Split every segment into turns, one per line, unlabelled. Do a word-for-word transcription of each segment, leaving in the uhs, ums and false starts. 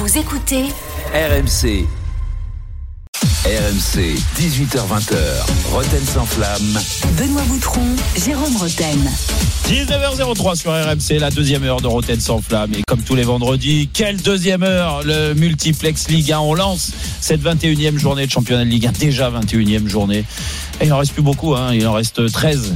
Vous écoutez
R M C. R M C, dix-huit heures vingt, Roten sans flamme.
Benoît Boutron, Jérôme Roten.
dix-neuf heures zéro trois sur R M C, la deuxième heure de Roten sans flamme. Et comme tous les vendredis, quelle deuxième heure? Le multiplex Ligue un, on lance cette vingt et unième journée de championnat de Ligue un, déjà vingt et unième journée. Et il n'en reste plus beaucoup, hein. Il en reste treize.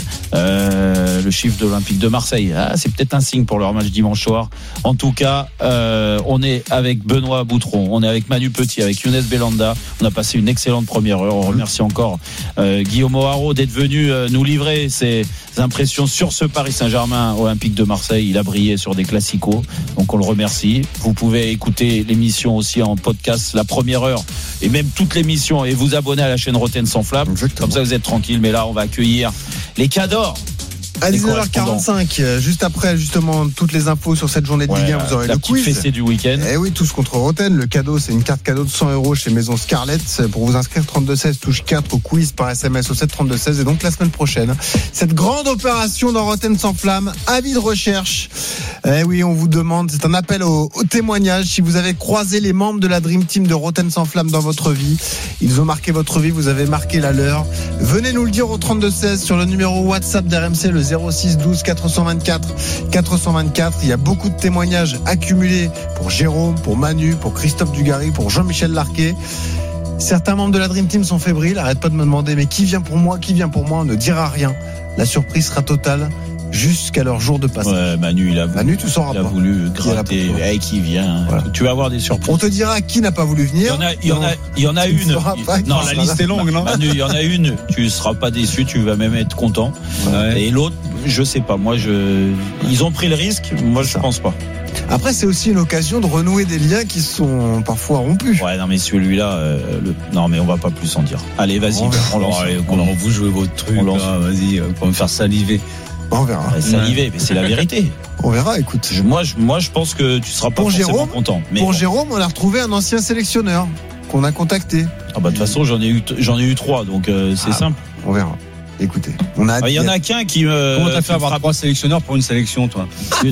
Euh, le chiffre de l'Olympique de Marseille. Ah, c'est peut-être un signe pour leur match dimanche soir. En tout cas, euh, on est avec Benoît Boutron, on est avec Manu Petit, avec Younes Belanda. On a passé une excellente première heure. On remercie encore euh, Guillaume O'Haraud d'être venu euh, nous livrer ses impressions sur ce Paris Saint-Germain Olympique de Marseille. Il a brillé sur des classicos, donc on le remercie. Vous pouvez écouter l'émission aussi en podcast, la première heure et même toute l'émission, et vous abonner à la chaîne Roten sans flamme. Exactement. Comme ça vous êtes tranquille. Mais là on va accueillir les cadors
à dix-neuf heures quarante-cinq, juste après justement toutes les infos sur cette journée de
ouais,
Ligue un, vous aurez
la
le quiz.
La petite fessée du week-end.
Eh oui, tous contre Roten. Le cadeau, c'est une carte cadeau de cent euros chez Maison Scarlett. Pour vous inscrire, trente-deux seize, touche quatre au quiz par S M S au sept trente-deux seize. Et donc la semaine prochaine, cette grande opération dans Roten sans flamme, avis de recherche. Eh oui, on vous demande, c'est un appel au, au témoignage. Si vous avez croisé les membres de la Dream Team de Roten sans flamme dans votre vie, ils ont marqué votre vie, vous avez marqué la leur. Venez nous le dire au trente-deux seize sur le numéro WhatsApp d'R M C, le zéro six douze quatre cent vingt-quatre quatre cent vingt-quatre. Il y a beaucoup de témoignages accumulés pour Jérôme, pour Manu, pour Christophe Dugarry, pour Jean-Michel Larquet. Certains membres de la Dream Team sont fébriles, arrête pas de me demander mais qui vient pour moi, qui vient pour moi, on ne dira rien. La surprise sera totale jusqu'à leur jour de passage.
Ouais, Manu, il a voulu,
Manu, tu sauras
il a
pas.
voulu gratter. Qui, hey, qui vient. Voilà. Tu vas avoir des surprises.
On te dira qui n'a pas voulu venir.
Il y en a, il y en a, il y en a une.
Pas,
non, la liste est longue, non? Manu, il y en a une. Tu seras pas déçu, tu vas même être content. Ouais. Et l'autre, je sais pas. Moi, je, ils ont pris le risque. Moi, je pense pas.
Après, c'est aussi une occasion de renouer des liens qui sont parfois rompus.
Ouais, non, mais celui-là, euh, le... non, mais on va pas plus en dire. Allez, vas-y.
On, on, on, allez, on, on vous jouez votre truc. Là, vas-y, pour me faire saliver.
On verra.
Ouais, saliver, mais c'est la vérité.
On verra, écoute.
Je, moi, je, moi, je pense que tu seras pas
pour
forcément
Jérôme,
content. Mais
pour
bon.
Jérôme, on a retrouvé un ancien sélectionneur qu'on a contacté.
Ah bah de toute façon, j'en ai eu, j'en ai eu trois, donc euh, c'est ah, simple.
On verra. Écoutez, on a.
Il y en a qu'un qui me.
Comment t'as fait avoir trois sélectionneurs pour une sélection, toi?
Une.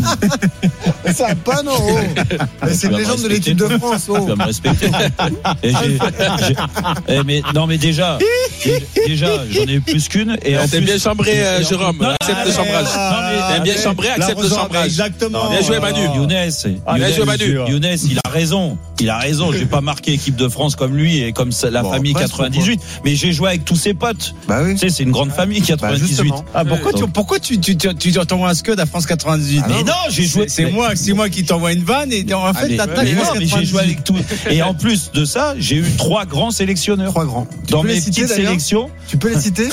Ça pas non. Oh. C'est une légende de l'équipe de France. Oh.
Tu vas me respecter. Et j'ai, j'ai... Mais non, mais déjà, déjà, j'en ai eu plus qu'une. Et
t'aimes bien chambré, euh, Jérôme. Non, accepte le chambrage. Non, mais t'aimes bien chambré, accepte le chambrage.
Exactement.
Bien joué, Manu.
Younes.
Bien joué, Manu.
Younes, il a raison. Il a raison. J'ai pas marqué équipe de France comme lui et comme la bon, famille quatre-vingt-dix-huit. Mais j'ai joué avec tous ses potes.
Bah oui.
Tu sais, c'est une grande famille quatre-vingt-dix-huit.
Bah
ah, pourquoi tu, pourquoi tu, tu, tu, tu t'envoies un scud à France quatre-vingt-dix-huit?
Ah, mais non, j'ai joué.
C'est, c'est moi, c'est moi qui t'envoie une vanne et en fait,
allez,
t'attaques
mais, non, mais j'ai joué avec tout. Et en plus de ça, j'ai eu trois grands sélectionneurs.
Trois grands.
Tu dans mes petites sélections.
Tu peux les citer?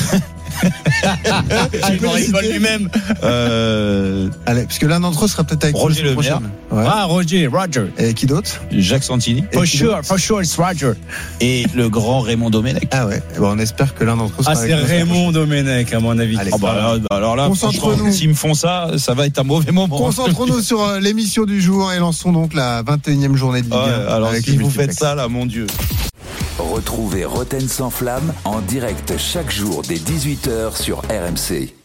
Tu peux les citer lui-même.
Euh...
Allez, parce que l'un d'entre eux sera peut-être avec
Roger Le Maire.
Ouais. Ah, Roger, Roger.
Et qui d'autre?
Jacques Santini.
For sure, for sure, it's Roger.
Et le grand Raymond Domenech.
Ah ouais. Bon, on espère que l'un d'entre eux sera
ah,
avec
c'est Raymond Domenech, à mon avis.
Allez, oh bah alors, alors là, s'ils me font ça, ça va être un mauvais moment.
Concentrons-nous sur euh, l'émission du jour et lançons donc la vingt et unième journée de Ligue un.
Ouais, alors si vous faites ça, là, mon Dieu.
Retrouvez Roten sans flamme en direct chaque jour dès dix-huit heures sur R M C.